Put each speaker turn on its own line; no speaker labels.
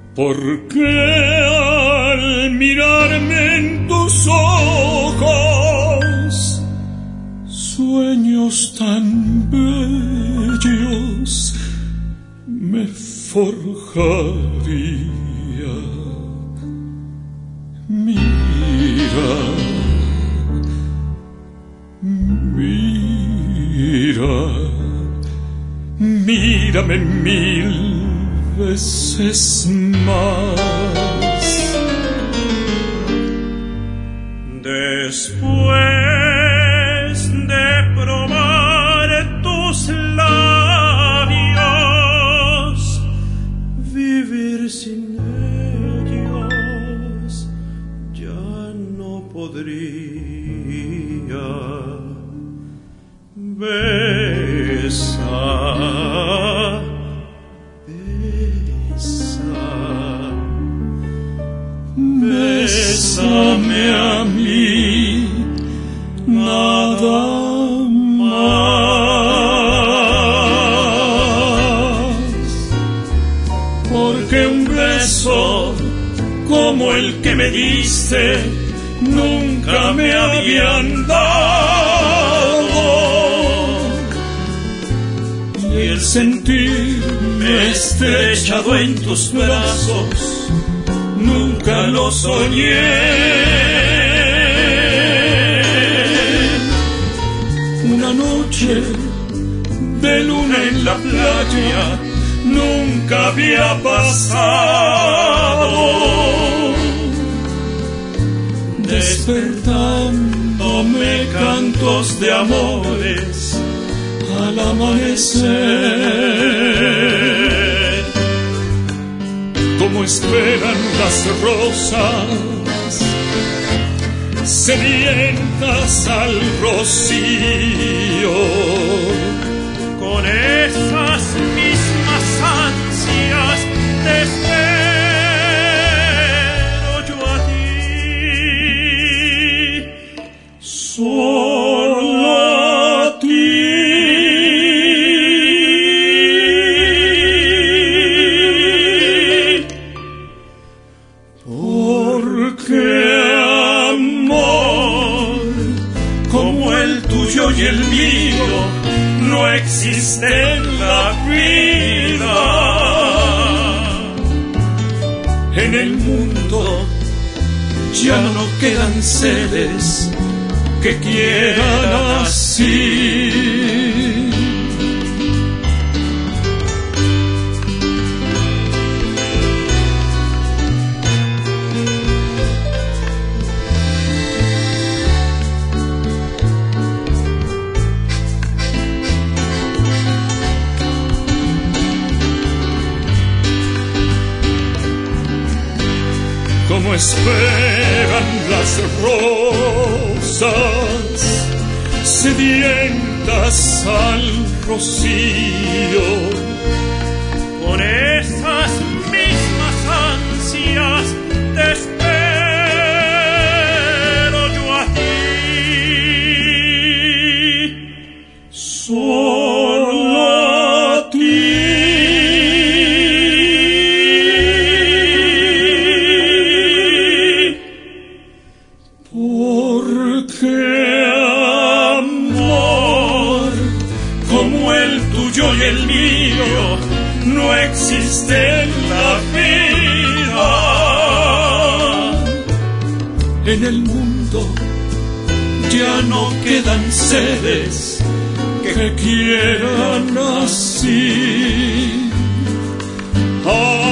Porque al mirarme en tus ojos, sueños tan bellos me forjaría. Mira, mira, mírame 1000 veces más.
Después de probar tus labios, vivir sin ellos ya no podría. Besa, bésame a mí, nada más. Porque un beso como el que me diste nunca me habían dado, y el sentirme estrechado en tus brazos nunca lo soñé. Una noche de luna en la playa nunca había pasado, despertándome cantos de amores al amanecer. Como esperan las rosas sedientas al rocío, con esas mismas ansias te espero yo a ti, solo a ti. Y el mío no existe en la vida. En el mundo ya no quedan seres que quieran así. Como esperan las rosas sedientas al rocío, con esas mismas ansias te espero yo a ti, solo a ti. Y el mío no existe en la vida. En el mundo ya no quedan seres que quieran así.